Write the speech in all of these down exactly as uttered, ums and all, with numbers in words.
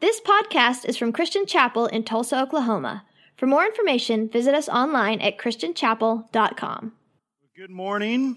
This podcast is from Christian Chapel in Tulsa, Oklahoma. For more information, visit us online at christian chapel dot com. Good morning.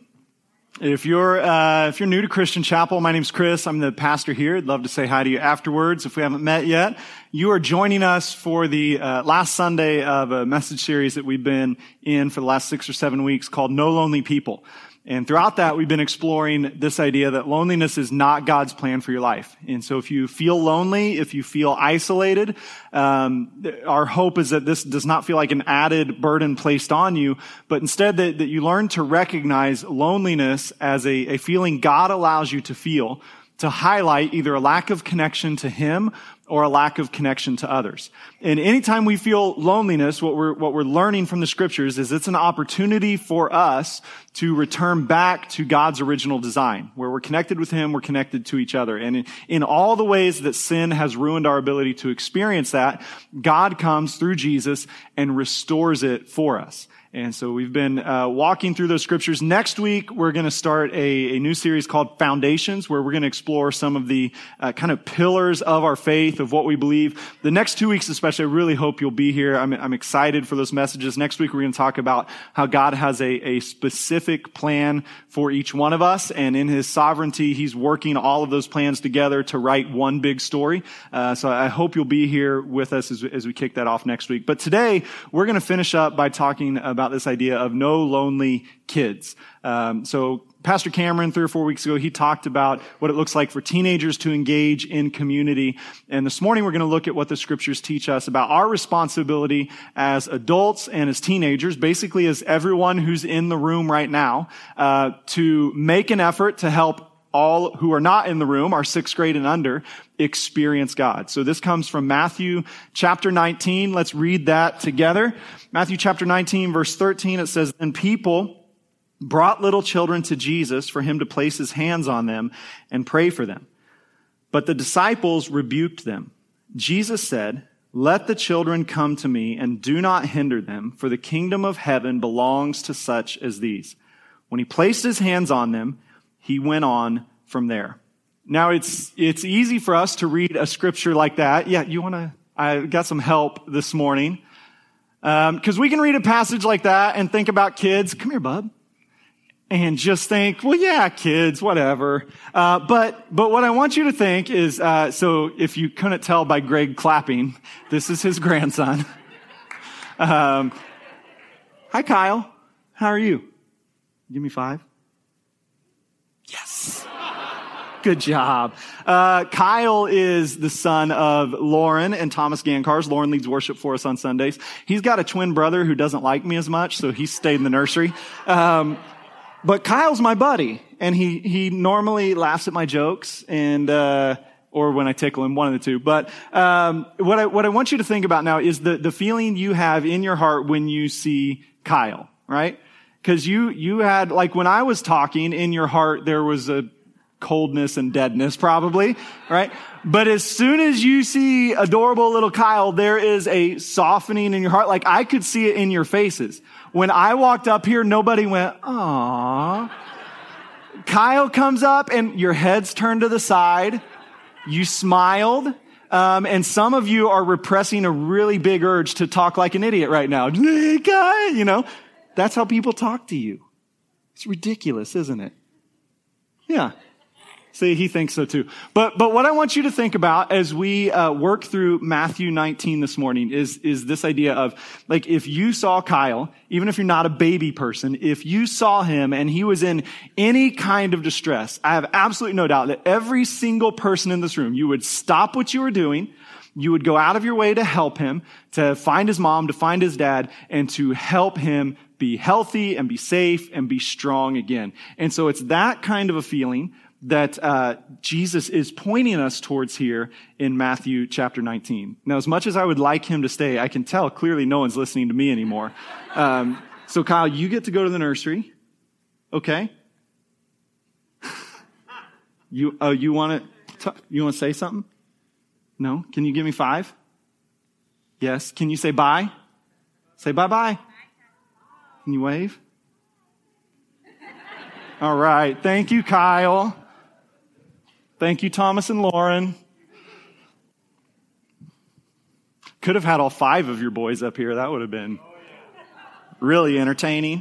If you're uh, if you're new to Christian Chapel, my name's Chris. I'm the pastor here. I'd love to say hi to you afterwards if we haven't met yet. You are joining us for the uh, last Sunday of a message series that we've been in for the last six or seven weeks called No Lonely People. And throughout that, we've been exploring this idea that loneliness is not God's plan for your life. And so if you feel lonely, if you feel isolated, um, our hope is that this does not feel like an added burden placed on you, but instead that, that you learn to recognize loneliness as a, a feeling God allows you to feel to highlight either a lack of connection to Him or a lack of connection to others. And anytime we feel loneliness, what we're, what we're learning from the scriptures is it's an opportunity for us to return back to God's original design, where we're connected with Him, we're connected to each other. And in, in all the ways that sin has ruined our ability to experience that, God comes through Jesus and restores it for us. And so we've been uh, walking through those scriptures. Next week, we're going to start a, a new series called Foundations, where we're going to explore some of the uh, kind of pillars of our faith, of what we believe. The next two weeks especially, I really hope you'll be here. I'm, I'm excited for those messages. Next week, we're going to talk about how God has a, a specific plan for each one of us. And in His sovereignty, He's working all of those plans together to write one big story. Uh, so I hope you'll be here with us as, as we kick that off next week. But today, we're going to finish up by talking about this idea of no lonely kids. Um, so Pastor Cameron, three or four weeks ago, he talked about what it looks like for teenagers to engage in community. And this morning, we're going to look at what the scriptures teach us about our responsibility as adults and as teenagers, basically as everyone who's in the room right now, uh, to make an effort to help all who are not in the room, our sixth grade and under, experience God. So this comes from Matthew chapter nineteen. Let's read that together. Matthew chapter nineteen, verse thirteen, it says, "And people brought little children to Jesus for Him to place His hands on them and pray for them. But the disciples rebuked them. Jesus said, 'Let the children come to me and do not hinder them, for the kingdom of heaven belongs to such as these.' When He placed His hands on them, He went on from there." Now, it's it's easy for us to read a scripture like that. Yeah, you want to, I got some help this morning. Because um, we can read a passage like that and think about kids. Come here, bub. And just think, well, yeah, kids, whatever. Uh, but but what I want you to think is, uh, so if you couldn't tell by Greg clapping, this is his grandson. um, Hi, Kyle. How are you? Give me five. Yes. Good job. Uh, Kyle is the son of Lauren and Thomas Gankars. Lauren leads worship for us on Sundays. He's got a twin brother who doesn't like me as much, so he stayed in the nursery. Um, but Kyle's my buddy, and he, he normally laughs at my jokes and, uh, or when I tickle him, one of the two. But, um, what I, what I want you to think about now is the, the feeling you have in your heart when you see Kyle, right? Because you, you had, like when I was talking, in your heart, there was a coldness and deadness probably, right? But as soon as you see adorable little Kyle, there is a softening in your heart. Like I could see it in your faces. When I walked up here, nobody went, "Aww." Kyle comes up and your head's turned to the side. You smiled. Um, and some of you are repressing a really big urge to talk like an idiot right now. Hey, guy, you know, that's how people talk to you. It's ridiculous, isn't it? Yeah. See, he thinks so too. But, but what I want you to think about as we, uh, work through Matthew nineteen this morning is, is this idea of, like, if you saw Kyle, even if you're not a baby person, if you saw him and he was in any kind of distress, I have absolutely no doubt that every single person in this room, you would stop what you were doing, you would go out of your way to help him, to find his mom, to find his dad, and to help him be healthy and be safe and be strong again. And so it's that kind of a feeling that uh Jesus is pointing us towards here in Matthew chapter nineteen. Now, as much as I would like him to stay, I can tell clearly no one's listening to me anymore. Um, so Kyle, you get to go to the nursery. Okay? you uh, you want to you want to say something? No? Can you give me five? Yes. Can you say bye? Say bye-bye. Can you wave? All right. Thank you, Kyle. Thank you, Thomas and Lauren. Could have had all five of your boys up here. That would have been really entertaining.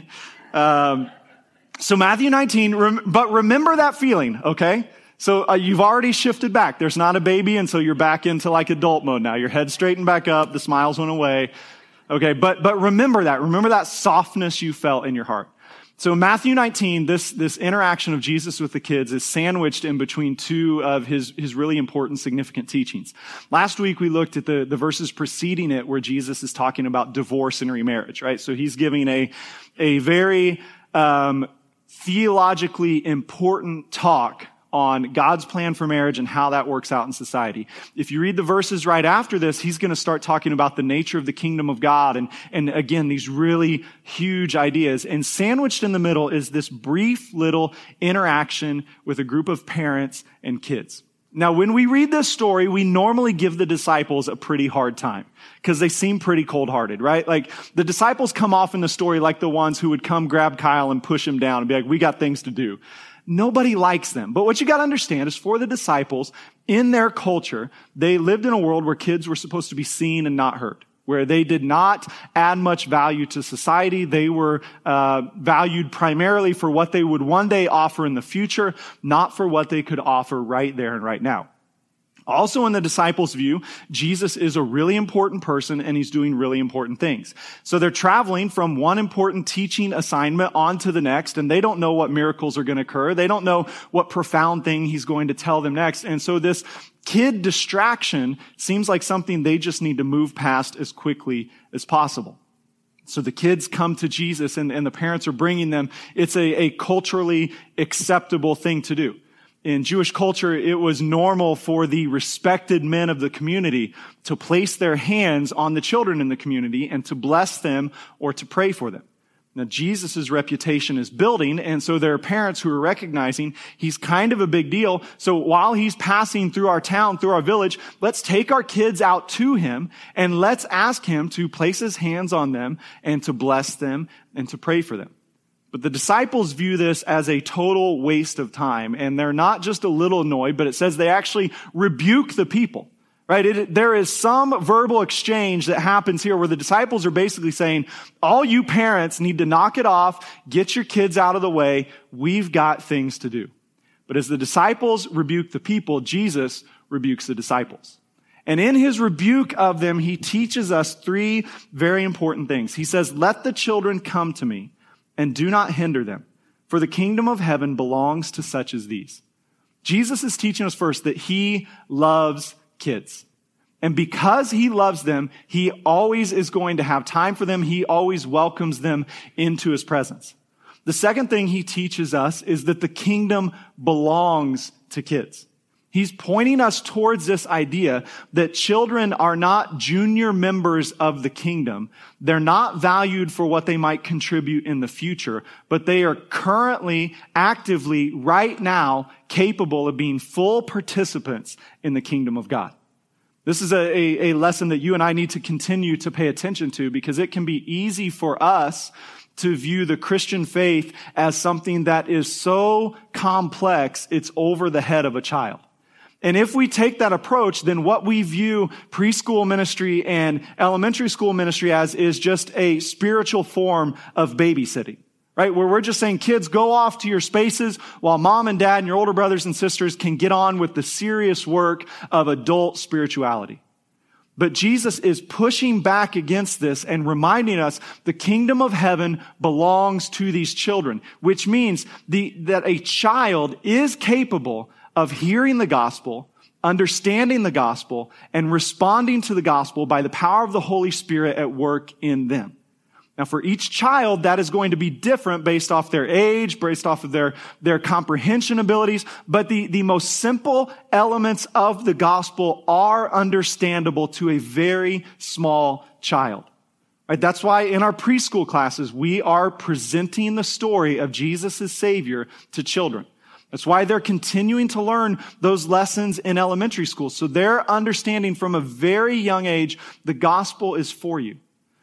Um, so Matthew nineteen, rem- but remember that feeling, okay? So uh, you've already shifted back. There's not a baby, and so you're back into like adult mode now. Your head's straightened back up. The smiles went away. Okay, but but remember that. Remember that softness you felt in your heart. So in Matthew nineteen, this, this interaction of Jesus with the kids is sandwiched in between two of his, his really important, significant teachings. Last week, we looked at the, the verses preceding it where Jesus is talking about divorce and remarriage, right? So he's giving a, a very, um, theologically important talk on God's plan for marriage and how that works out in society. If you read the verses right after this, he's going to start talking about the nature of the kingdom of God and, and again, these really huge ideas. And sandwiched in the middle is this brief little interaction with a group of parents and kids. Now, when we read this story, we normally give the disciples a pretty hard time because they seem pretty cold-hearted, right? Like the disciples come off in the story like the ones who would come grab Kyle and push him down and be like, we got things to do. Nobody likes them. But what you got to understand is for the disciples, in their culture, they lived in a world where kids were supposed to be seen and not heard, where they did not add much value to society. They were uh, valued primarily for what they would one day offer in the future, not for what they could offer right there and right now. Also in the disciples' view, Jesus is a really important person and he's doing really important things. So they're traveling from one important teaching assignment on to the next, and they don't know what miracles are going to occur. They don't know what profound thing he's going to tell them next. And so this kid distraction seems like something they just need to move past as quickly as possible. So the kids come to Jesus and, and the parents are bringing them. It's a, a culturally acceptable thing to do. In Jewish culture, it was normal for the respected men of the community to place their hands on the children in the community and to bless them or to pray for them. Now, Jesus' reputation is building, and so there are parents who are recognizing he's kind of a big deal. So while he's passing through our town, through our village, let's take our kids out to him and let's ask him to place his hands on them and to bless them and to pray for them. But the disciples view this as a total waste of time, and they're not just a little annoyed, but it says they actually rebuke the people, right? It, there is some verbal exchange that happens here where the disciples are basically saying, all you parents need to knock it off, get your kids out of the way, we've got things to do. But as the disciples rebuke the people, Jesus rebukes the disciples. And in his rebuke of them, he teaches us three very important things. He says, let the children come to me, and do not hinder them, for the kingdom of heaven belongs to such as these. Jesus is teaching us first that he loves kids. And because he loves them, he always is going to have time for them. He always welcomes them into his presence. The second thing he teaches us is that the kingdom belongs to kids. He's pointing us towards this idea that children are not junior members of the kingdom. They're not valued for what they might contribute in the future, but they are currently, actively, right now, capable of being full participants in the kingdom of God. This is a, a, a lesson that you and I need to continue to pay attention to because it can be easy for us to view the Christian faith as something that is so complex, it's over the head of a child. And if we take that approach, then what we view preschool ministry and elementary school ministry as is just a spiritual form of babysitting, right? Where we're just saying, kids, go off to your spaces while mom and dad and your older brothers and sisters can get on with the serious work of adult spirituality. But Jesus is pushing back against this and reminding us the kingdom of heaven belongs to these children, which means the, that a child is capable of hearing the gospel, understanding the gospel, and responding to the gospel by the power of the Holy Spirit at work in them. Now, for each child, that is going to be different based off their age, based off of their, their comprehension abilities, but the, the most simple elements of the gospel are understandable to a very small child. Right? That's why in our preschool classes, we are presenting the story of Jesus as Savior to children. That's why they're continuing to learn those lessons in elementary school. So they're understanding from a very young age, the gospel is for you.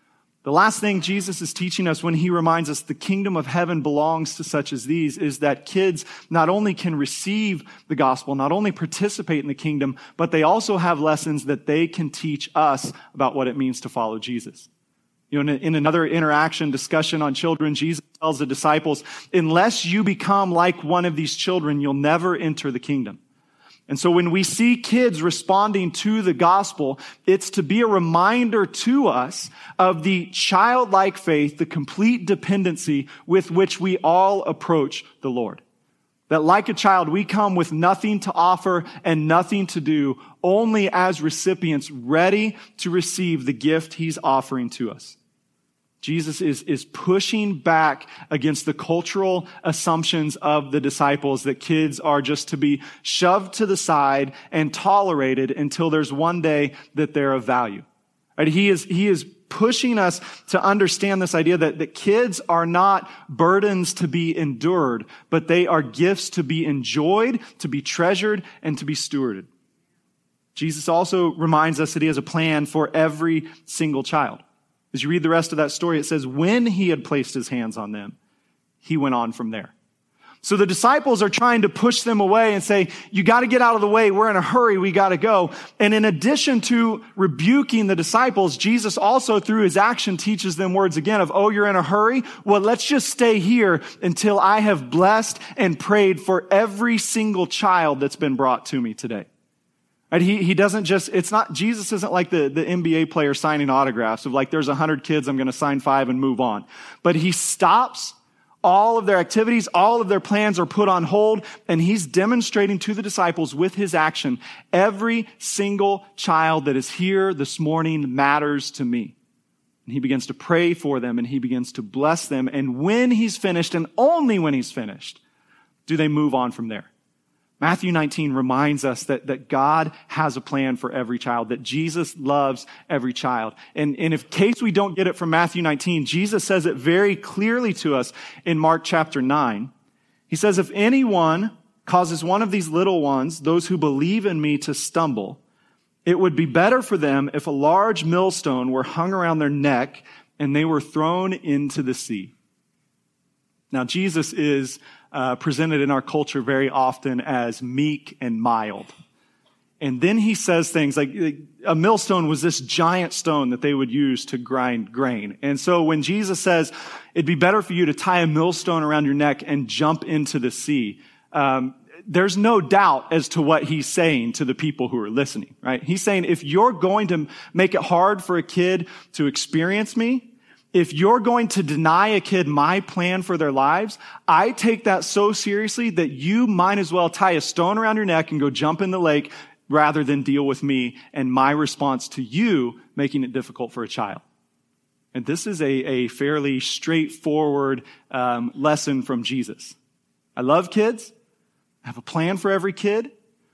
The last thing Jesus is teaching us when he reminds us the kingdom of heaven belongs to such as these is that kids not only can receive the gospel, not only participate in the kingdom, but they also have lessons that they can teach us about what it means to follow Jesus. You know, in, in another interaction discussion on children, Jesus tells the disciples, unless you become like one of these children, you'll never enter the kingdom. And so when we see kids responding to the gospel, it's to be a reminder to us of the childlike faith, the complete dependency with which we all approach the Lord. That like a child, we come with nothing to offer and nothing to do, only as recipients ready to receive the gift he's offering to us. Jesus is, is pushing back against the cultural assumptions of the disciples that kids are just to be shoved to the side and tolerated until there's one day that they're of value. Right? He is, he is pushing us to understand this idea that, that kids are not burdens to be endured, but they are gifts to be enjoyed, to be treasured, and to be stewarded. Jesus also reminds us that he has a plan for every single child. As you read the rest of that story, it says, when he had placed his hands on them, he went on from there. So the disciples are trying to push them away and say, you got to get out of the way. We're in a hurry. We got to go. And in addition to rebuking the disciples, Jesus also through his action teaches them words again of, oh, you're in a hurry? Well, let's just stay here until I have blessed and prayed for every single child that's been brought to me today. Right? He, he doesn't just, it's not, Jesus isn't like the, the N B A player signing autographs of like, there's a hundred kids, I'm going to sign five and move on. But he stops all of their activities, all of their plans are put on hold, and he's demonstrating to the disciples with his action, every single child that is here this morning matters to me. And he begins to pray for them and he begins to bless them. And when he's finished, and only when he's finished, do they move on from there. Matthew nineteen reminds us that, that God has a plan for every child, that Jesus loves every child. And, and in case we don't get it from Matthew nineteen, Jesus says it very clearly to us in Mark chapter nine. He says, if anyone causes one of these little ones, those who believe in me, to stumble, it would be better for them if a large millstone were hung around their neck and they were thrown into the sea. Now, Jesus is uh, presented in our culture very often as meek and mild. And then he says things like, a millstone was this giant stone that they would use to grind grain. And so when Jesus says, it'd be better for you to tie a millstone around your neck and jump into the sea, um, there's no doubt as to what he's saying to the people who are listening, right? He's saying, if you're going to make it hard for a kid to experience me, if you're going to deny a kid my plan for their lives, I take that so seriously that you might as well tie a stone around your neck and go jump in the lake rather than deal with me and my response to you making it difficult for a child. And this is a, a fairly straightforward um, lesson from Jesus. I love kids. I have a plan for every kid.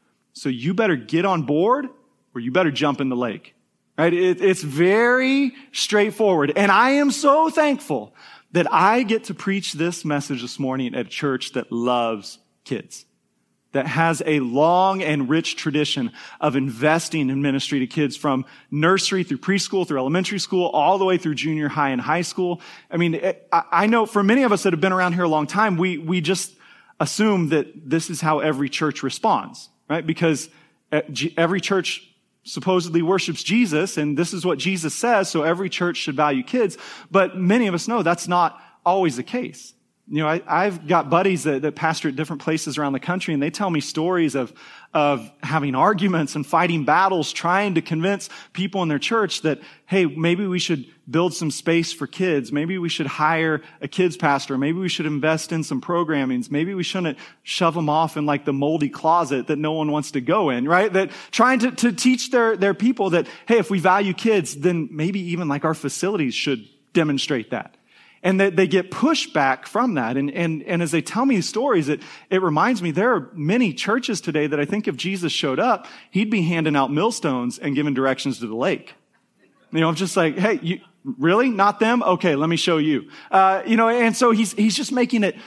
So you better get on board or you better jump in the lake. Right? It, it's very straightforward. And I am so thankful that I get to preach this message this morning at a church that loves kids, that has a long and rich tradition of investing in ministry to kids from nursery through preschool, through elementary school, all the way through junior high and high school. I mean, it, I know for many of us that have been around here a long time, we, we just assume that this is how every church responds, right? Because every church supposedly worships Jesus, and this is what Jesus says, so every church should value kids. But many of us know that's not always the case. You know, I, I've got buddies that, that pastor at different places around the country, and they tell me stories of, of having arguments and fighting battles, trying to convince people in their church that, hey, maybe we should build some space for kids. Maybe we should hire a kids pastor. Maybe we should invest in some programmings. Maybe we shouldn't shove them off in like the moldy closet that no one wants to go in, right? That trying to, to teach their, their people that, hey, if we value kids, then maybe even like our facilities should demonstrate that. And that they get pushback from that. And, and, and as they tell me stories, it, it reminds me there are many churches today that I think if Jesus showed up, he'd be handing out millstones and giving directions to the lake. You know, I'm just like, hey, you really? Not them? Okay, let me show you. Uh, you know, and so he's, he's just making it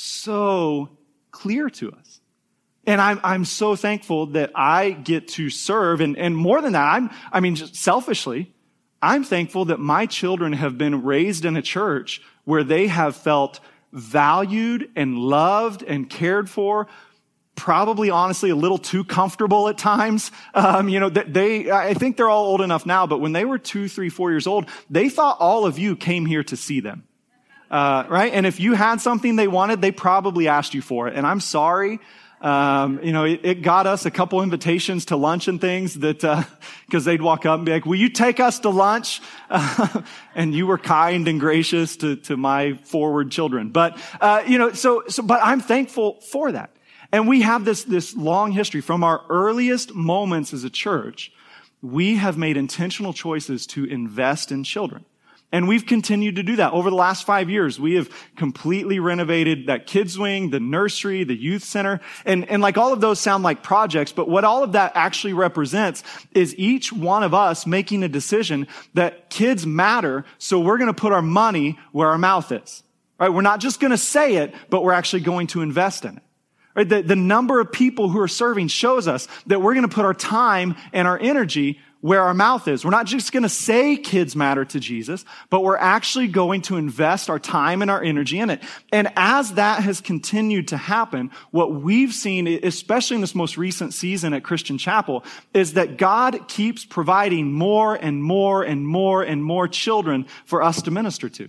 so clear to us. And I'm, I'm so thankful that I get to serve. And, and more than that, I'm, I mean, just selfishly, I'm thankful that my children have been raised in a church where they have felt valued and loved and cared for, probably honestly a little too comfortable at times. Um, you know, they, I think they're all old enough now, but when they were two, three, four years old, they thought all of you came here to see them. Uh, right? And if you had something they wanted, they probably asked you for it. And I'm sorry. Um, you know, it, it got us a couple invitations to lunch and things that, uh, cause they'd walk up and be like, will you take us to lunch? Uh, and you were kind and gracious to, to my forward children. But, uh, you know, so, so, but I'm thankful for that. And we have this, this long history from our earliest moments as a church. We have made intentional choices to invest in children. And we've continued to do that. Over the last five years, we have completely renovated that kids wing, the nursery, the youth center. And, and like all of those sound like projects, but what all of that actually represents is each one of us making a decision that kids matter, so we're going to put our money where our mouth is. Right? We're not just going to say it, but we're actually going to invest in it. Right? The, the number of people who are serving shows us that we're going to put our time and our energy where our mouth is. We're not just going to say kids matter to Jesus, but we're actually going to invest our time and our energy in it. And as that has continued to happen, what we've seen, especially in this most recent season at Christian Chapel, is that God keeps providing more and more and more and more children for us to minister to.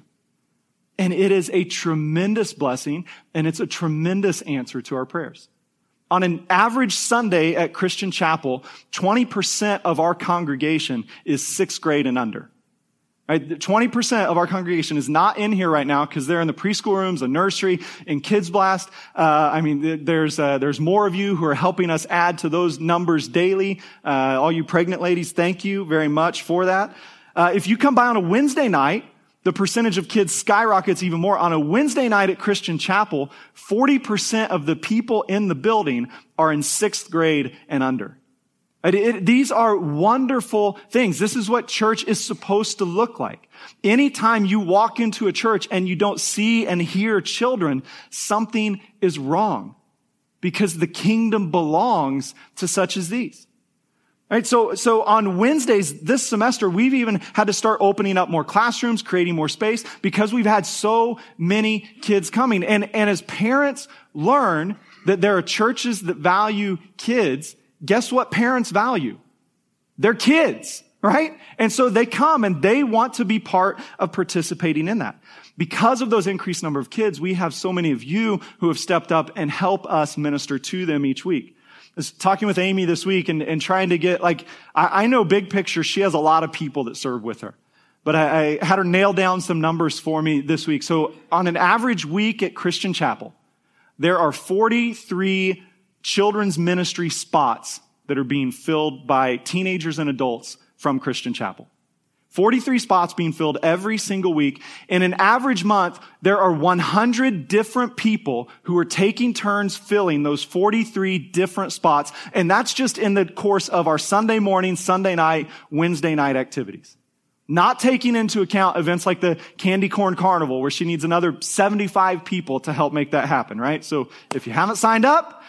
And it is a tremendous blessing, and it's a tremendous answer to our prayers. On an average Sunday at Christian Chapel, twenty percent of our congregation is sixth grade and under. Right? twenty percent of our congregation is not in here right now because they're in the preschool rooms, the nursery, and Kids Blast. Uh, I mean, there's uh, there's more of you who are helping us add to those numbers daily. Uh, all you pregnant ladies, thank you very much for that. Uh, if you come by on a Wednesday night, the percentage of kids skyrockets even more. On a Wednesday night at Christian Chapel, forty percent of the people in the building are in sixth grade and under. It, it, these are wonderful things. This is what church is supposed to look like. Anytime you walk into a church and you don't see and hear children, something is wrong, because the kingdom belongs to such as these. Right, so, so on Wednesdays this semester, we've even had to start opening up more classrooms, creating more space, because we've had so many kids coming. And, and as parents learn that there are churches that value kids, guess what parents value? Their kids, right? And so they come and they want to be part of participating in that. Because of those increased number of kids, we have so many of you who have stepped up and help us minister to them each week. I was talking with Amy this week and, and trying to get, like, I, I know big picture, she has a lot of people that serve with her. But I, I had her nail down some numbers for me this week. So on an average week at Christian Chapel, there are forty-three children's ministry spots that are being filled by teenagers and adults from Christian Chapel. forty-three spots being filled every single week. In an average month, there are one hundred different people who are taking turns filling those forty-three different spots. And that's just in the course of our Sunday morning, Sunday night, Wednesday night activities. Not taking into account events like the Candy Corn Carnival, where she needs another seventy-five people to help make that happen, right? So if you haven't signed up,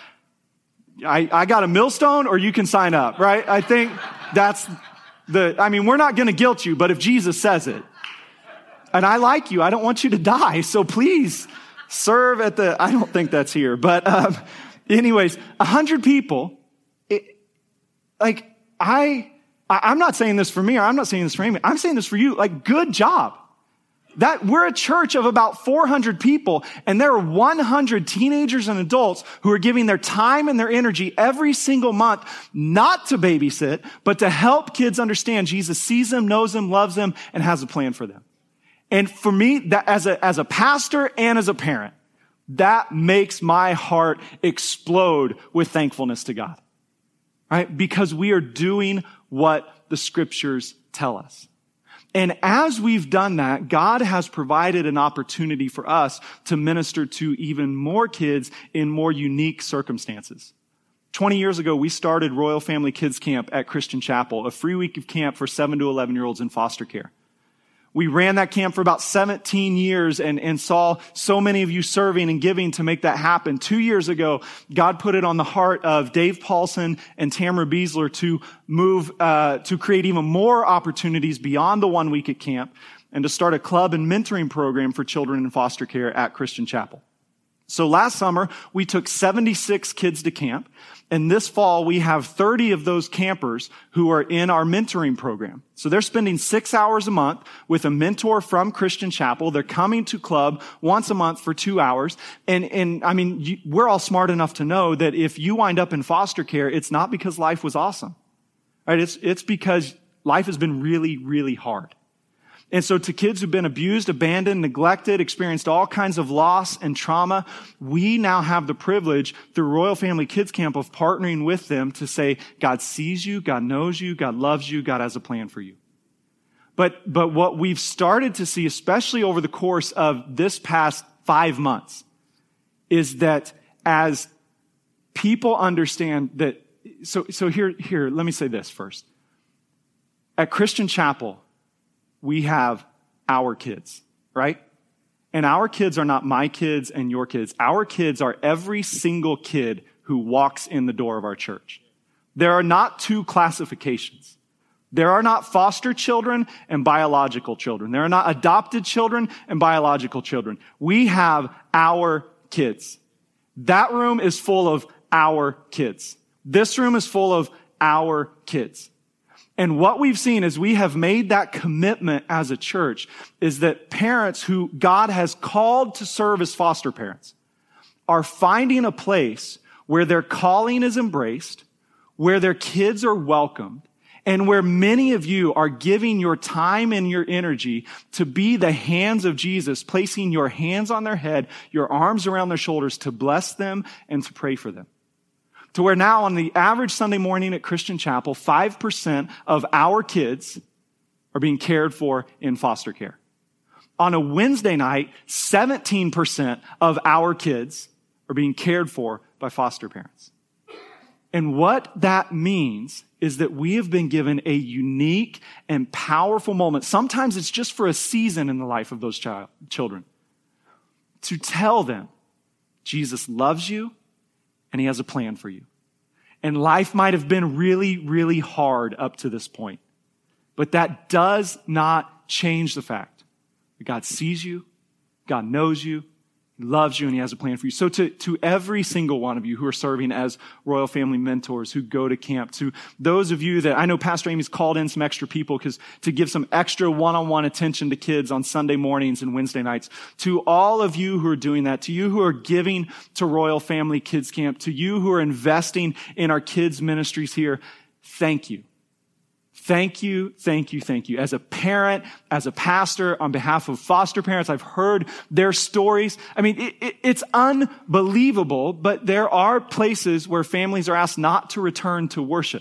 I, I got a millstone, or you can sign up, right? I think that's the, I mean, we're not going to guilt you, but if Jesus says it, and I like you, I don't want you to die, so please serve at the, I don't think that's here, but um, anyways, a hundred people, it, like, I, I'm not saying this for me, or I'm not saying this for Amy, I'm saying this for you, like, good job. That we're a church of about four hundred people, and there are one hundred teenagers and adults who are giving their time and their energy every single month, not to babysit, but to help kids understand Jesus sees them, knows them, loves them, and has a plan for them. And for me, that as a, as a pastor and as a parent, that makes my heart explode with thankfulness to God, right? Because we are doing what the scriptures tell us. And as we've done that, God has provided an opportunity for us to minister to even more kids in more unique circumstances. twenty years ago, we started Royal Family Kids Camp at Christian Chapel, a free week of camp for seven to eleven year olds in foster care. We ran that camp for about seventeen years and, and saw so many of you serving and giving to make that happen. Two years ago, God put it on the heart of Dave Paulson and Tamara Beasler to move, uh, to create even more opportunities beyond the one week at camp and to start a club and mentoring program for children in foster care at Christian Chapel. So last summer, we took seventy-six kids to camp, and this fall, we have thirty of those campers who are in our mentoring program. So they're spending six hours a month with a mentor from Christian Chapel. They're coming to club once a month for two hours. And, and I mean, you, we're all smart enough to know that if you wind up in foster care, it's not because life was awesome, right? It's, it's because life has been really, really hard. And so to kids who've been abused, abandoned, neglected, experienced all kinds of loss and trauma, we now have the privilege through Royal Family Kids Camp of partnering with them to say, God sees you, God knows you, God loves you, God has a plan for you. But, but what we've started to see, especially over the course of this past five months, is that as people understand that, so, so here, here, let me say this first. At Christian Chapel, we have our kids, right? And our kids are not my kids and your kids. Our kids are every single kid who walks in the door of our church. There are not two classifications. There are not foster children and biological children. There are not adopted children and biological children. We have our kids. That room is full of our kids. This room is full of our kids. And what we've seen as we have made that commitment as a church is that parents who God has called to serve as foster parents are finding a place where their calling is embraced, where their kids are welcomed, and where many of you are giving your time and your energy to be the hands of Jesus, placing your hands on their head, your arms around their shoulders to bless them and to pray for them. To where now on the average Sunday morning at Christian Chapel, five percent of our kids are being cared for in foster care. On a Wednesday night, seventeen percent of our kids are being cared for by foster parents. And what that means is that we have been given a unique and powerful moment. Sometimes it's just for a season in the life of those child, children. To tell them, Jesus loves you, and he has a plan for you. And life might have been really, really hard up to this point. But that does not change the fact that God sees you, God knows you, he loves you, and he has a plan for you. So to, to every single one of you who are serving as Royal Family mentors, who go to camp, to those of you that I know Pastor Amy's called in some extra people because to give some extra one-on-one attention to kids on Sunday mornings and Wednesday nights, to all of you who are doing that, to you who are giving to Royal Family Kids Camp, to you who are investing in our kids' ministries here, thank you. Thank you, thank you, thank you. As a parent, as a pastor, on behalf of foster parents, I've heard their stories. I mean, it, it, it's unbelievable, but there are places where families are asked not to return to worship.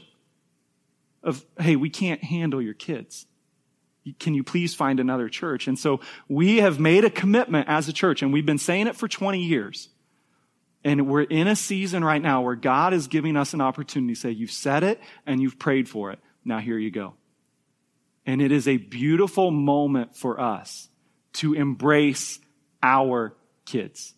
Of, hey, we can't handle your kids. Can you please find another church? And so we have made a commitment as a church, and we've been saying it for twenty years. And we're in a season right now where God is giving us an opportunity to say, you've said it and you've prayed for it. Now here you go. And it is a beautiful moment for us to embrace our kids.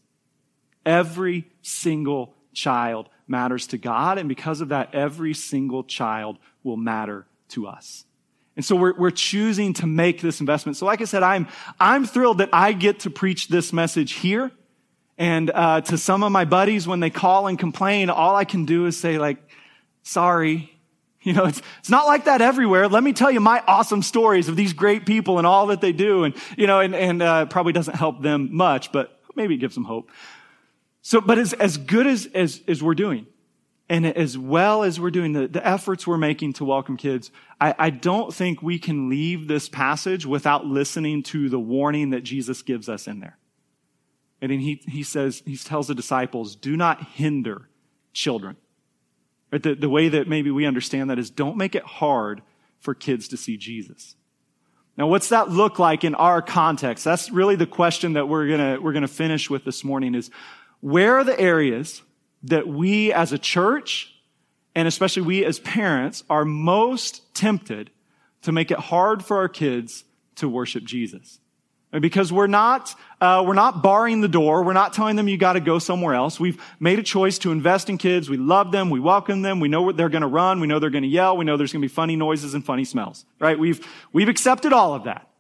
Every single child matters to God, and because of that, every single child will matter to us. And so we're, we're choosing to make this investment. So like I said, I'm, I'm thrilled that I get to preach this message here. And uh, to some of my buddies, when they call and complain, all I can do is say, like, sorry. You know, it's, it's not like that everywhere. Let me tell you my awesome stories of these great people and all that they do. And, you know, and, and, uh, probably doesn't help them much, but maybe it gives them hope. So, but as, as good as, as, as we're doing, and as well as we're doing the, the efforts we're making to welcome kids, I, I don't think we can leave this passage without listening to the warning that Jesus gives us in there. And then he, he says, he tells the disciples, do not hinder children. Right? The, the way that maybe we understand that is don't make it hard for kids to see Jesus. Now, what's that look like in our context? That's really the question that we're gonna, we're gonna finish with this morning is, where are the areas that we as a church, and especially we as parents, are most tempted to make it hard for our kids to worship Jesus. Because we're not, uh, we're not barring the door. We're not telling them you got to go somewhere else. We've made a choice to invest in kids. We love them. We welcome them. We know what they're going to run. We know they're going to yell. We know there's going to be funny noises and funny smells, right? We've, we've accepted all of that.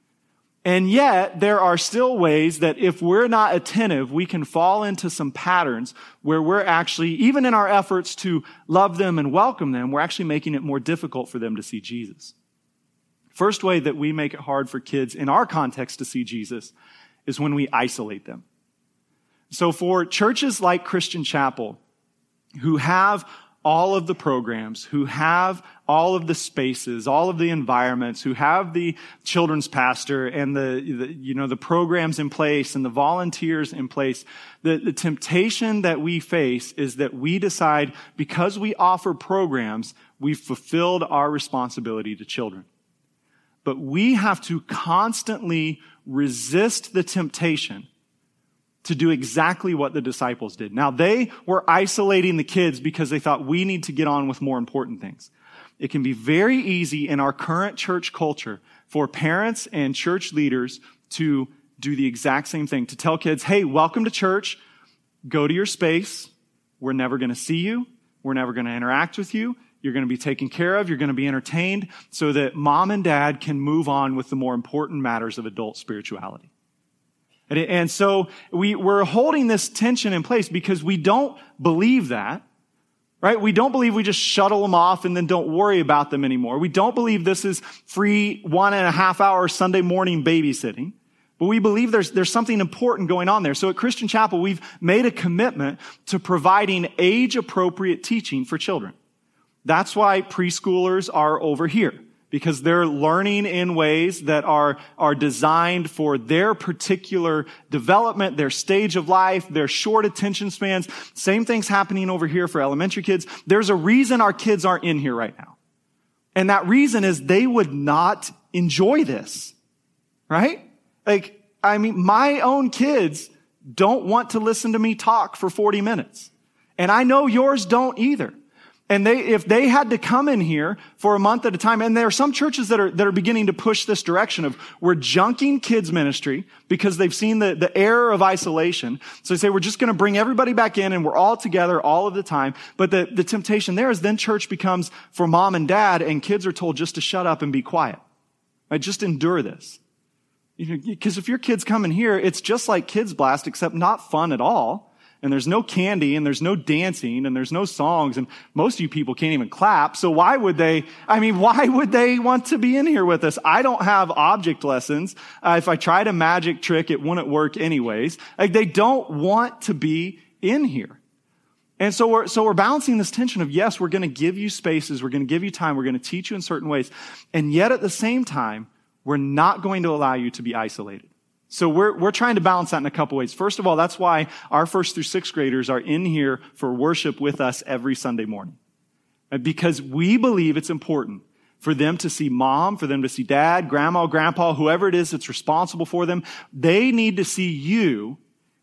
And yet there are still ways that if we're not attentive, we can fall into some patterns where we're actually, even in our efforts to love them and welcome them, we're actually making it more difficult for them to see Jesus. First way that we make it hard for kids in our context to see Jesus is when we isolate them. So for churches like Christian Chapel, who have all of the programs, who have all of the spaces, all of the environments, who have the children's pastor and the, the you know, the programs in place and the volunteers in place, the, the temptation that we face is that we decide because we offer programs, we've fulfilled our responsibility to children. But we have to constantly resist the temptation to do exactly what the disciples did. Now, they were isolating the kids because they thought we need to get on with more important things. It can be very easy in our current church culture for parents and church leaders to do the exact same thing, to tell kids, hey, welcome to church, go to your space, we're never going to see you, we're never going to interact with you, you're going to be taken care of, you're going to be entertained, so that mom and dad can move on with the more important matters of adult spirituality. And, and so we, we're holding this tension in place because we don't believe that, right? We don't believe we just shuttle them off and then don't worry about them anymore. We don't believe this is free one and a half hour Sunday morning babysitting. But we believe there's, there's something important going on there. So at Christian Chapel, we've made a commitment to providing age-appropriate teaching for children. That's why preschoolers are over here, because they're learning in ways that are, are designed for their particular development, their stage of life, their short attention spans. Same thing's happening over here for elementary kids. There's a reason our kids aren't in here right now. And that reason is they would not enjoy this, right? Like, I mean, my own kids don't want to listen to me talk for forty minutes. And I know yours don't either. And they, if they had to come in here for a month at a time, and there are some churches that are, that are beginning to push this direction of we're junking kids ministry because they've seen the, the error of isolation. So they say we're just going to bring everybody back in and we're all together all of the time. But the, the temptation there is then church becomes for mom and dad and kids are told just to shut up and be quiet. Right? Just endure this. You know, because if your kids come in here, it's just like Kids Blast, except not fun at all. And there's no candy, and there's no dancing, and there's no songs, and most of you people can't even clap. So why would they, I mean, why would they want to be in here with us? I don't have object lessons. Uh, if I tried a magic trick, it wouldn't work anyways. Like, they don't want to be in here. And so we're, so we're balancing this tension of, yes, we're going to give you spaces, we're going to give you time, we're going to teach you in certain ways. And yet at the same time, we're not going to allow you to be isolated. So we're, we're trying to balance that in a couple ways. First of all, that's why our first through sixth graders are in here for worship with us every Sunday morning. Because we believe it's important for them to see mom, for them to see dad, grandma, grandpa, whoever it is that's responsible for them. They need to see you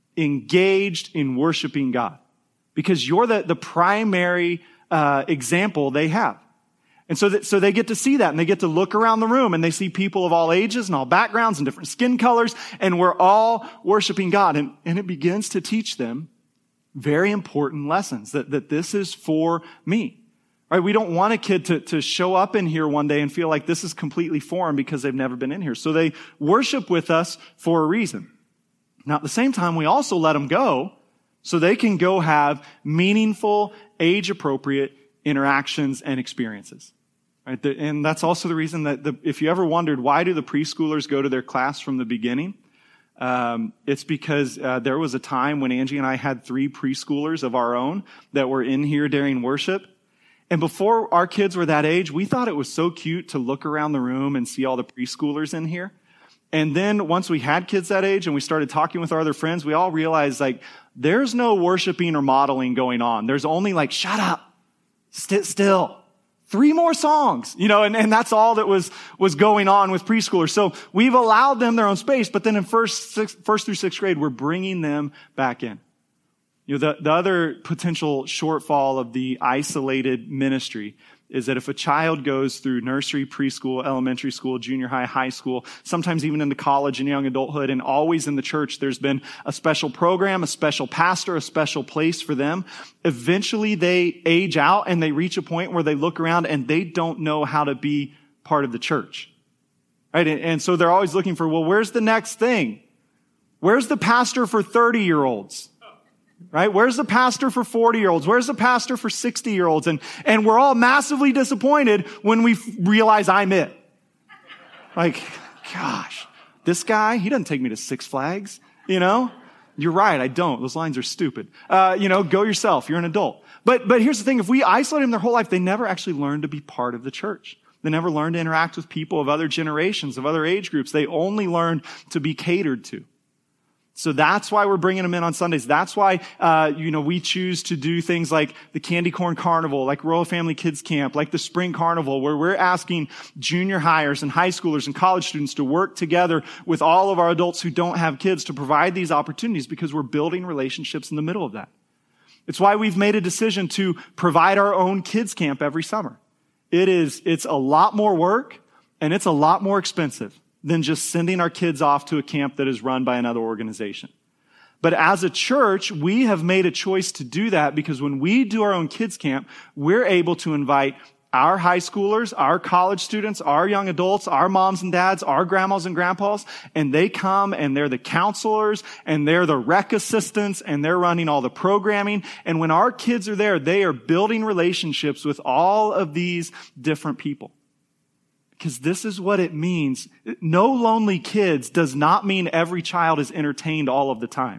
engaged in worshiping God. Because you're the, the primary uh, example they have. And so that, so they get to see that, and they get to look around the room, and they see people of all ages and all backgrounds and different skin colors, and we're all worshiping God. And, and it begins to teach them very important lessons, that, that this is for me. Right? We don't want a kid to, to show up in here one day and feel like this is completely foreign because they've never been in here. So they worship with us for a reason. Now, at the same time, we also let them go so they can go have meaningful, age-appropriate interactions and experiences. Right? And that's also the reason that the, if you ever wondered why do the preschoolers go to their class from the beginning, um, it's because uh, there was a time when Angie and I had three preschoolers of our own that were in here during worship. And before our kids were that age, we thought it was so cute to look around the room and see all the preschoolers in here. And then once we had kids that age and we started talking with our other friends, we all realized, like, there's no worshiping or modeling going on. There's only like, shut up, sit still, three more songs, you know, and, and that's all that was, was going on with preschoolers. So we've allowed them their own space, but then in first, six, first through sixth grade, we're bringing them back in. You know, the, the other potential shortfall of the isolated ministry is that if a child goes through nursery, preschool, elementary school, junior high, high school, sometimes even into college and young adulthood, and always in the church, there's been a special program, a special pastor, a special place for them. Eventually they age out and they reach a point where they look around and they don't know how to be part of the church. Right? And, and so they're always looking for, well, where's the next thing? Where's the pastor for thirty-year-olds? Right? Where's the pastor for forty-year-olds? Where's the pastor for sixty-year-olds? And, and we're all massively disappointed when we realize I'm it. Like, gosh, this guy, he doesn't take me to Six Flags, you know? You're right, I don't. Those lines are stupid. Uh, you know, go yourself. You're an adult. But, but here's the thing. If we isolate them their whole life, they never actually learn to be part of the church. They never learn to interact with people of other generations, of other age groups. They only learn to be catered to. So that's why we're bringing them in on Sundays. That's why, uh, you know, we choose to do things like the Candy Corn Carnival, like Royal Family Kids Camp, like the Spring Carnival, where we're asking junior hires and high schoolers and college students to work together with all of our adults who don't have kids to provide these opportunities, because we're building relationships in the middle of that. It's why we've made a decision to provide our own kids camp every summer. It is, it's a lot more work and it's a lot more expensive than just sending our kids off to a camp that is run by another organization. But as a church, we have made a choice to do that, because when we do our own kids camp, we're able to invite our high schoolers, our college students, our young adults, our moms and dads, our grandmas and grandpas, and they come and they're the counselors and they're the rec assistants and they're running all the programming. And when our kids are there, they are building relationships with all of these different people. Because this is what it means. No lonely kids does not mean every child is entertained all of the time.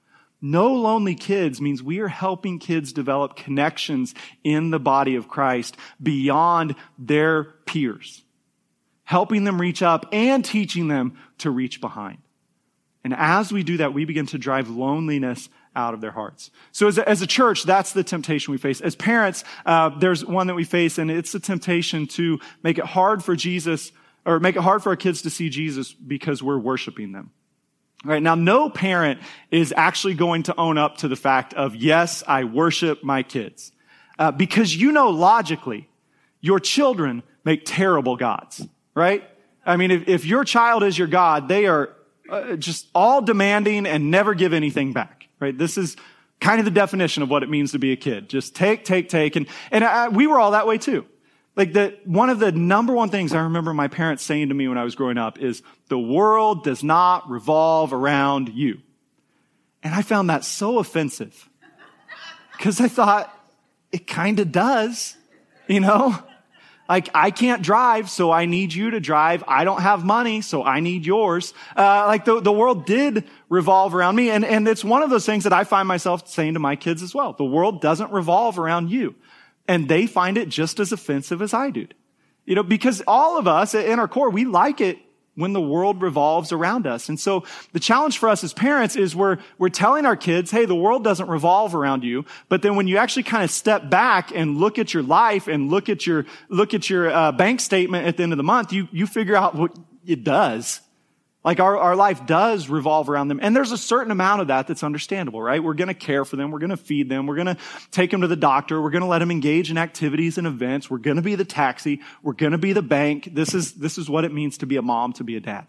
No lonely kids means we are helping kids develop connections in the body of Christ beyond their peers, helping them reach up and teaching them to reach behind. And as we do that, we begin to drive loneliness out of their hearts. So as a, as a church, that's the temptation we face. As parents, uh, there's one that we face, and it's the temptation to make it hard for Jesus, or make it hard for our kids to see Jesus because we're worshiping them. All right, now, no parent is actually going to own up to the fact of, yes, I worship my kids. Uh, because you know logically, your children make terrible gods, right? I mean, if, if your child is your God, they are uh, just all demanding and never give anything back. Right? This is kind of the definition of what it means to be a kid. Just take, take, take. And, and I, we were all that way too. Like the, one of the number one things I remember my parents saying to me when I was growing up is, the world does not revolve around you. And I found that so offensive, because I thought, it kind of does, you know? Like, I can't drive, so I need you to drive. I don't have money, so I need yours. Uh, like the, the world did revolve around me. And, and it's one of those things that I find myself saying to my kids as well. The world doesn't revolve around you. And they find it just as offensive as I do. You know, because all of us in our core, we like it when the world revolves around us. And so the challenge for us as parents is we're, we're telling our kids, hey, the world doesn't revolve around you. But then when you actually kind of step back and look at your life and look at your, look at your uh, bank statement at the end of the month, you, you figure out what it does. Like our, our life does revolve around them. And there's a certain amount of that that's understandable, right? We're going to care for them. We're going to feed them. We're going to take them to the doctor. We're going to let them engage in activities and events. We're going to be the taxi. We're going to be the bank. This is, this is what it means to be a mom, to be a dad.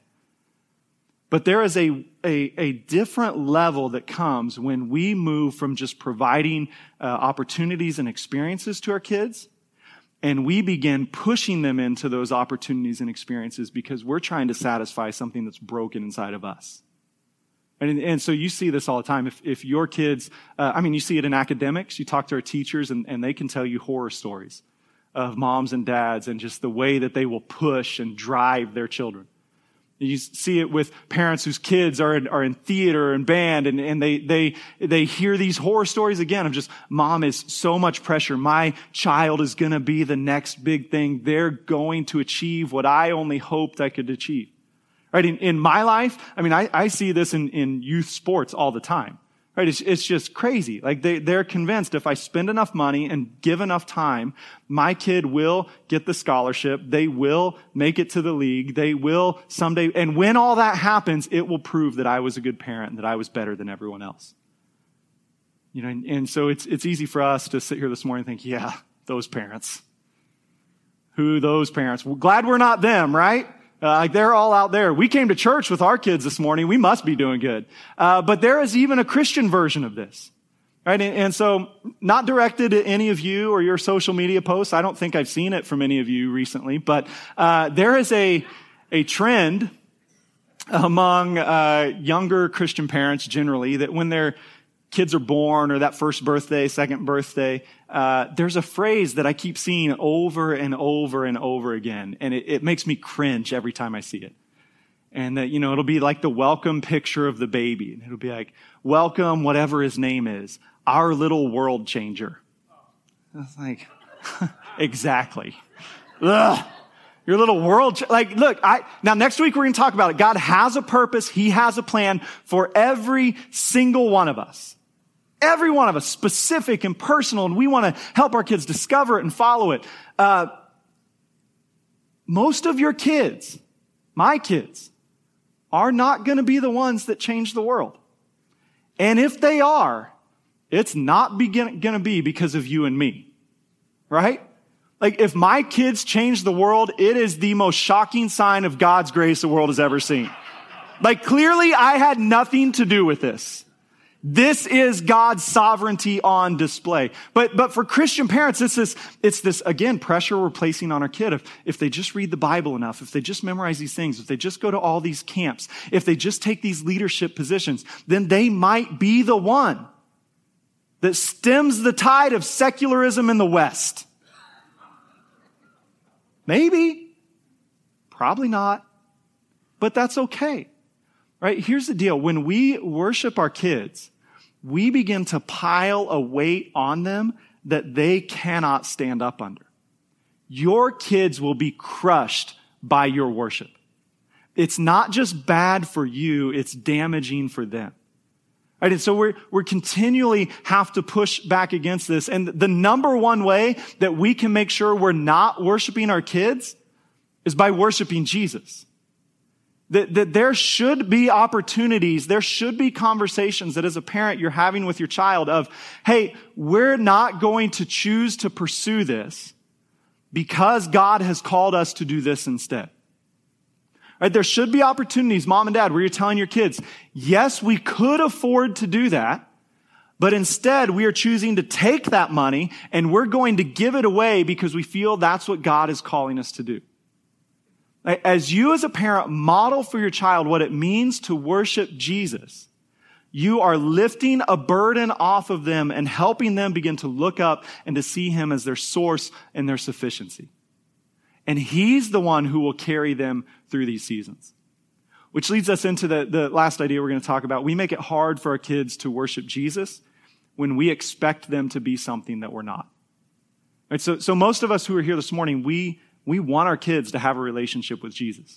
But there is a, a, a different level that comes when we move from just providing uh, opportunities and experiences to our kids, and we begin pushing them into those opportunities and experiences because we're trying to satisfy something that's broken inside of us. And, and so you see this all the time. If, if your kids, uh, I mean, you see it in academics. You talk to our teachers, and, and they can tell you horror stories of moms and dads and just the way that they will push and drive their children. You see it with parents whose kids are in, are in theater and band, and, and they, they, they hear these horror stories again of just, mom is so much pressure. My child is going to be the next big thing. They're going to achieve what I only hoped I could achieve. Right? In, in my life, I mean, I, I see this in, in youth sports all the time. Right? It's, it's just crazy. Like they, they're convinced if I spend enough money and give enough time, my kid will get the scholarship. They will make it to the league. They will someday. And when all that happens, it will prove that I was a good parent and that I was better than everyone else. You know, and, and so it's, it's easy for us to sit here this morning and think, yeah, those parents, who those parents. We're glad we're not them, right? Uh, like they're all out there. We came to church with our kids this morning. We must be doing good. Uh, but there is even a Christian version of this. Right? And, and so not directed at any of you or your social media posts. I don't think I've seen it from any of you recently, but, uh, there is a, a trend among, uh, younger Christian parents generally that when their kids are born or that first birthday, second birthday, uh, there's a phrase that I keep seeing over and over and over again. And it, it makes me cringe every time I see it. And that, you know, it'll be like the welcome picture of the baby. And it'll be like, welcome, whatever his name is. Our little world changer. It's like, exactly. Ugh. Your little world, ch- like, look, I, now next week we're going to talk about it. God has a purpose. He has a plan for every single one of us. Every one of us, specific and personal, and we want to help our kids discover it and follow it. Uh, most of your kids, my kids, are not going to be the ones that change the world. And if they are, it's not going to be because of you and me, right? Like if my kids change the world, it is the most shocking sign of God's grace the world has ever seen. Like clearly I had nothing to do with this. This is God's sovereignty on display. But, but for Christian parents, this is, it's this, again, pressure we're placing on our kid. If, if they just read the Bible enough, if they just memorize these things, if they just go to all these camps, if they just take these leadership positions, then they might be the one that stems the tide of secularism in the West. Maybe. Probably not. But that's okay. Right? Here's the deal. When we worship our kids, we begin to pile a weight on them that they cannot stand up under. Your kids will be crushed by your worship. It's not just bad for you, it's damaging for them. Right, and so we're, we're continually have to push back against this. And the number one way that we can make sure we're not worshiping our kids is by worshiping Jesus. That, that there should be opportunities, there should be conversations that as a parent you're having with your child of, hey, we're not going to choose to pursue this because God has called us to do this instead. Right? There should be opportunities, mom and dad, where you're telling your kids, yes, we could afford to do that, but instead we are choosing to take that money and we're going to give it away because we feel that's what God is calling us to do. As you as a parent model for your child what it means to worship Jesus, you are lifting a burden off of them and helping them begin to look up and to see him as their source and their sufficiency. And he's the one who will carry them through these seasons. Which leads us into the, the last idea we're going to talk about. We make it hard for our kids to worship Jesus when we expect them to be something that we're not. Right? So, so most of us who are here this morning, we, we want our kids to have a relationship with Jesus.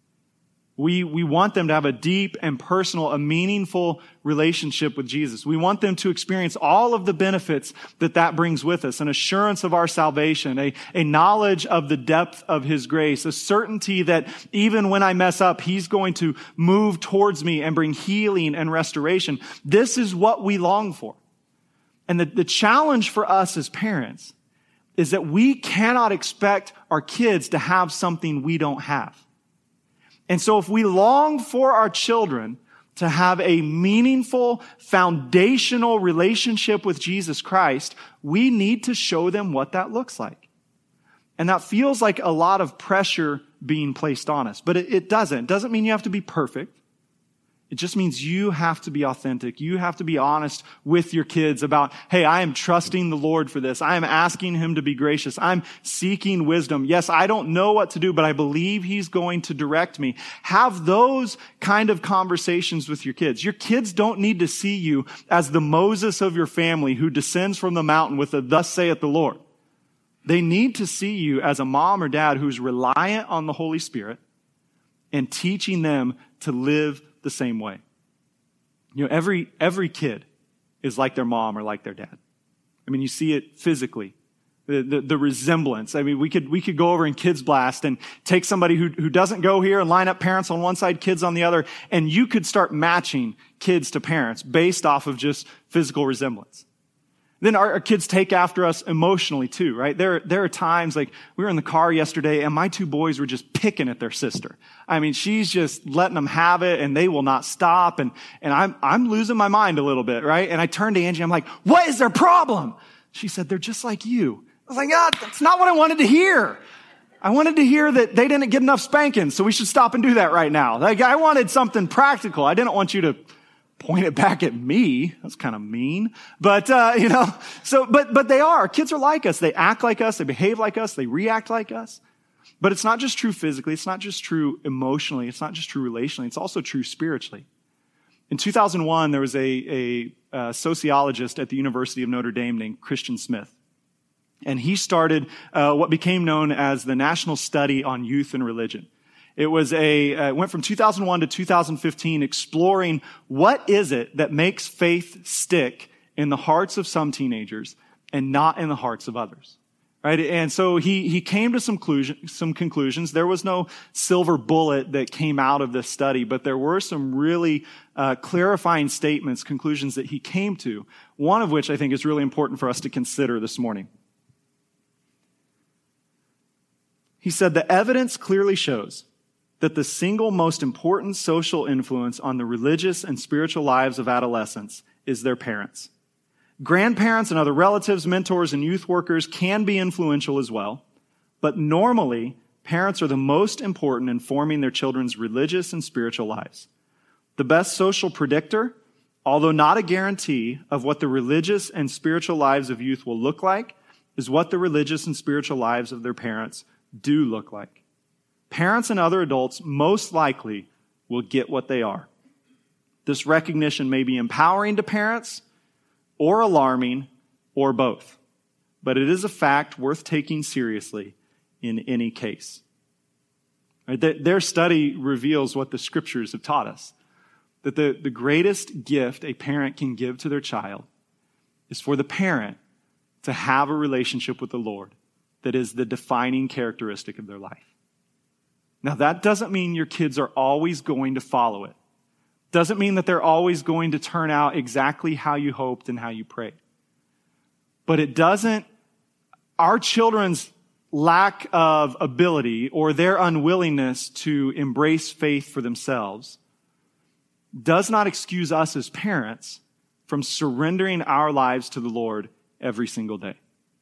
We, we want them to have a deep and personal, a meaningful relationship with Jesus. We want them to experience all of the benefits that that brings with us, an assurance of our salvation, a, a knowledge of the depth of his grace, a certainty that even when I mess up, he's going to move towards me and bring healing and restoration. This is what we long for. And the, the challenge for us as parents is that we cannot expect our kids to have something we don't have. And so if we long for our children to have a meaningful, foundational relationship with Jesus Christ, we need to show them what that looks like. And that feels like a lot of pressure being placed on us, but it, it doesn't. It doesn't mean you have to be perfect. It just means you have to be authentic. You have to be honest with your kids about, hey, I am trusting the Lord for this. I am asking him to be gracious. I'm seeking wisdom. Yes, I don't know what to do, but I believe he's going to direct me. Have those kind of conversations with your kids. Your kids don't need to see you as the Moses of your family who descends from the mountain with a thus saith the Lord. They need to see you as a mom or dad who's reliant on the Holy Spirit and teaching them to live the same way. You know, every, every kid is like their mom or like their dad. I mean, you see it physically, the, the, the resemblance. I mean, we could, we could go over in Kids Blast and take somebody who, who doesn't go here and line up parents on one side, kids on the other, and you could start matching kids to parents based off of just physical resemblance. Then our, our kids take after us emotionally too, right? There, there are times like we were in the car yesterday and my two boys were just picking at their sister. I mean, she's just letting them have it and they will not stop. And, and I'm, I'm losing my mind a little bit, right? And I turned to Angie, I'm like, what is their problem? She said, they're just like you. I was like, ah, that's not what I wanted to hear. I wanted to hear that they didn't get enough spanking, so we should stop and do that right now. Like, I wanted something practical. I didn't want you to point it back at me. That's kind of mean. But, uh, you know, so, but, but they are. Kids are like us. They act like us. They behave like us. They react like us. But it's not just true physically. It's not just true emotionally. It's not just true relationally. It's also true spiritually. In two thousand one, there was a, a, a sociologist at the University of Notre Dame named Christian Smith. And he started uh, what became known as the National Study on Youth and Religion. It was a, uh, went from two thousand one to two thousand fifteen exploring what is it that makes faith stick in the hearts of some teenagers and not in the hearts of others. Right? And so he, he came to some conclusion, some conclusions. There was no silver bullet that came out of this study, but there were some really, uh, clarifying statements, conclusions that he came to. One of which I think is really important for us to consider this morning. He said, the evidence clearly shows that the single most important social influence on the religious and spiritual lives of adolescents is their parents. Grandparents and other relatives, mentors, and youth workers can be influential as well, but normally, parents are the most important in forming their children's religious and spiritual lives. The best social predictor, although not a guarantee of what the religious and spiritual lives of youth will look like, is what the religious and spiritual lives of their parents do look like. Parents and other adults most likely will get what they are. This recognition may be empowering to parents or alarming or both, but it is a fact worth taking seriously in any case. Right? Their study reveals what the scriptures have taught us, that the, the greatest gift a parent can give to their child is for the parent to have a relationship with the Lord that is the defining characteristic of their life. Now, that doesn't mean your kids are always going to follow it. Doesn't mean that they're always going to turn out exactly how you hoped and how you prayed. But it doesn't, our children's lack of ability or their unwillingness to embrace faith for themselves does not excuse us as parents from surrendering our lives to the Lord every single day.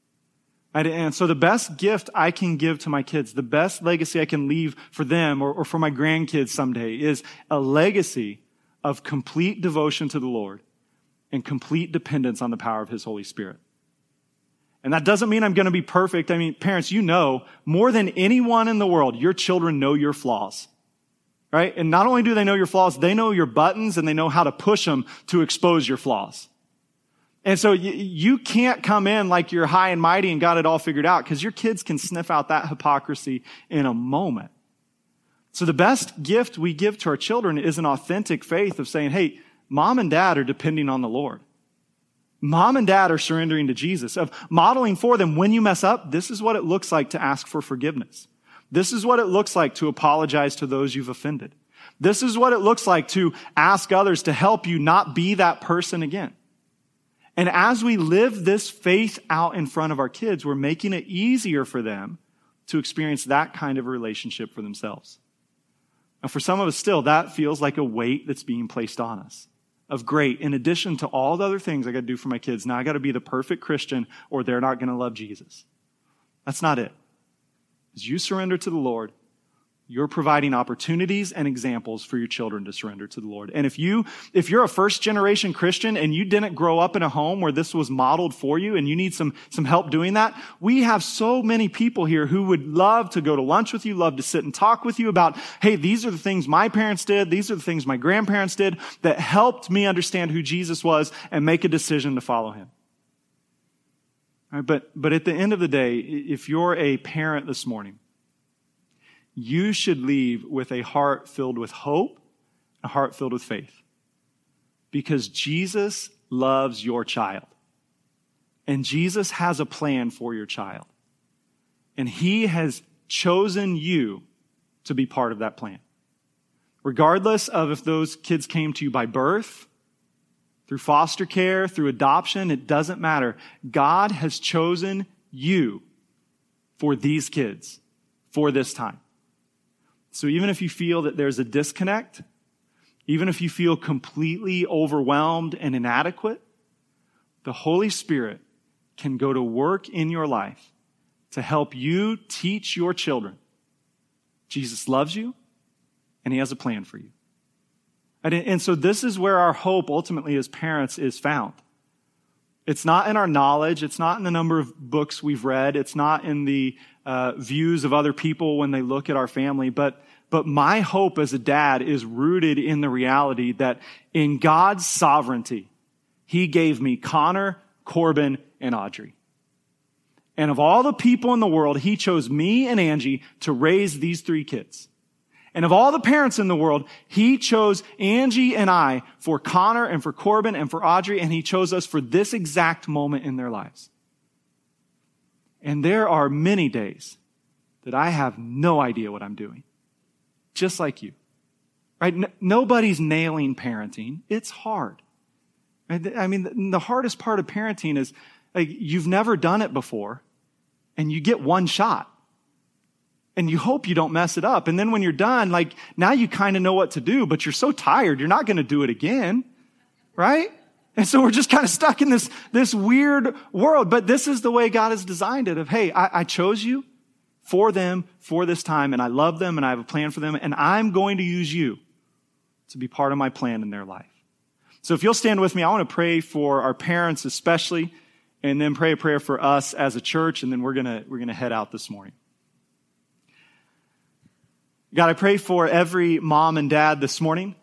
And so the best gift I can give to my kids, the best legacy I can leave for them or, or for my grandkids someday is a legacy of complete devotion to the Lord and complete dependence on the power of His Holy Spirit. And that doesn't mean I'm going to be perfect. I mean, parents, you know, more than anyone in the world, your children know your flaws, right? And not only do they know your flaws, they know your buttons and they know how to push them to expose your flaws. And so you, you can't come in like you're high and mighty and got it all figured out because your kids can sniff out that hypocrisy in a moment. So the best gift we give to our children is an authentic faith of saying, hey, mom and dad are depending on the Lord. Mom and dad are surrendering to Jesus, of modeling for them when you mess up, this is what it looks like to ask for forgiveness. This is what it looks like to apologize to those you've offended. This is what it looks like to ask others to help you not be that person again. And as we live this faith out in front of our kids, we're making it easier for them to experience that kind of a relationship for themselves. Now, for some of us still, that feels like a weight that's being placed on us. Of great, in addition to all the other things I got to do for my kids, now I got to be the perfect Christian or they're not going to love Jesus. That's not it. As you surrender to the Lord, you're providing opportunities and examples for your children to surrender to the Lord. And if you, if you're a first generation Christian and you didn't grow up in a home where this was modeled for you and you need some, some help doing that, we have so many people here who would love to go to lunch with you, love to sit and talk with you about, hey, these are the things my parents did. These are the things my grandparents did that helped me understand who Jesus was and make a decision to follow him. All right, but, but at the end of the day, if you're a parent this morning, you should leave with a heart filled with hope, a heart filled with faith. Because Jesus loves your child. And Jesus has a plan for your child. And he has chosen you to be part of that plan. Regardless of if those kids came to you by birth through foster care, through adoption, it doesn't matter. God has chosen you for these kids, for this time. So even if you feel that there's a disconnect, even if you feel completely overwhelmed and inadequate, the Holy Spirit can go to work in your life to help you teach your children Jesus loves you and he has a plan for you. And, and so this is where our hope ultimately as parents is found. It's not in our knowledge. It's not in the number of books we've read. It's not in the uh, views of other people when they look at our family. But, but my hope as a dad is rooted in the reality that in God's sovereignty, he gave me Connor, Corbin, and Audrey. And of all the people in the world, he chose me and Angie to raise these three kids. And of all the parents in the world, he chose Angie and I for Connor and for Corbin and for Audrey, and he chose us for this exact moment in their lives. And there are many days that I have no idea what I'm doing. Just like you. Right? N- nobody's nailing parenting. It's hard. I mean, the hardest part of parenting is like you've never done it before, and you get one shot. And you hope you don't mess it up. And then when you're done, like now you kind of know what to do, but you're so tired, you're not going to do it again. Right? And so we're just kind of stuck in this, this weird world. But this is the way God has designed it of, hey, I, I chose you for them for this time, and I love them, and I have a plan for them, and I'm going to use you to be part of my plan in their life. So if you'll stand with me, I want to pray for our parents especially, and then pray a prayer for us as a church, and then we're going to, we're going to head out this morning. God, I pray for every mom and dad this morning.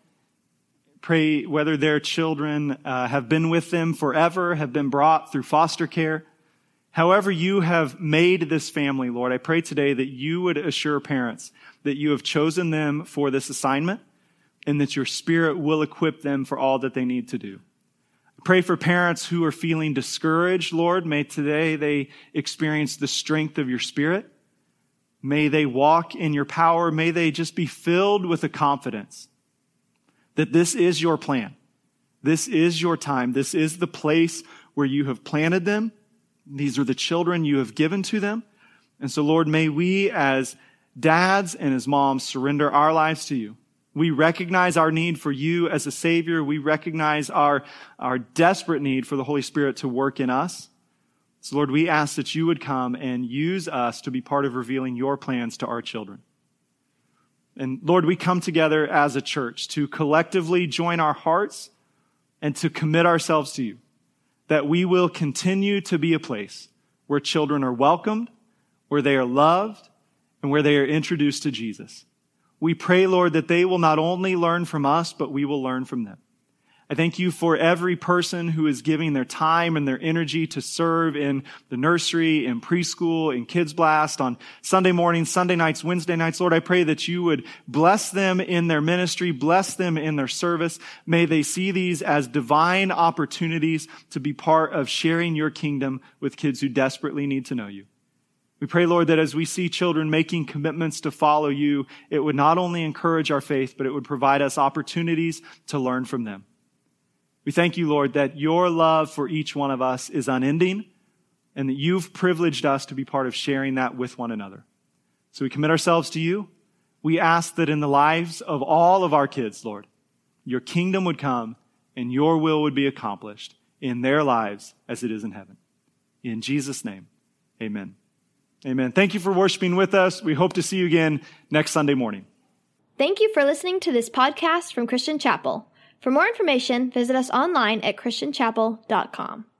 Pray whether their children uh, have been with them forever, have been brought through foster care. However you have made this family, Lord, I pray today that you would assure parents that you have chosen them for this assignment and that your Spirit will equip them for all that they need to do. I pray for parents who are feeling discouraged, Lord. May today they experience the strength of your Spirit. May they walk in your power. May they just be filled with a confidence that this is your plan. This is your time. This is the place where you have planted them. These are the children you have given to them. And so, Lord, may we as dads and as moms surrender our lives to you. We recognize our need for you as a Savior. We recognize our, our desperate need for the Holy Spirit to work in us. So, Lord, we ask that you would come and use us to be part of revealing your plans to our children. And, Lord, we come together as a church to collectively join our hearts and to commit ourselves to you, that we will continue to be a place where children are welcomed, where they are loved, and where they are introduced to Jesus. We pray, Lord, that they will not only learn from us, but we will learn from them. I thank you for every person who is giving their time and their energy to serve in the nursery, in preschool, in Kids Blast, on Sunday mornings, Sunday nights, Wednesday nights. Lord, I pray that you would bless them in their ministry, bless them in their service. May they see these as divine opportunities to be part of sharing your kingdom with kids who desperately need to know you. We pray, Lord, that as we see children making commitments to follow you, it would not only encourage our faith, but it would provide us opportunities to learn from them. We thank you, Lord, that your love for each one of us is unending and that you've privileged us to be part of sharing that with one another. So we commit ourselves to you. We ask that in the lives of all of our kids, Lord, your kingdom would come and your will would be accomplished in their lives as it is in heaven. In Jesus' name, amen. Amen. Thank you for worshiping with us. We hope to see you again next Sunday morning. Thank you for listening to this podcast from Christian Chapel. For more information, visit us online at christian chapel dot com.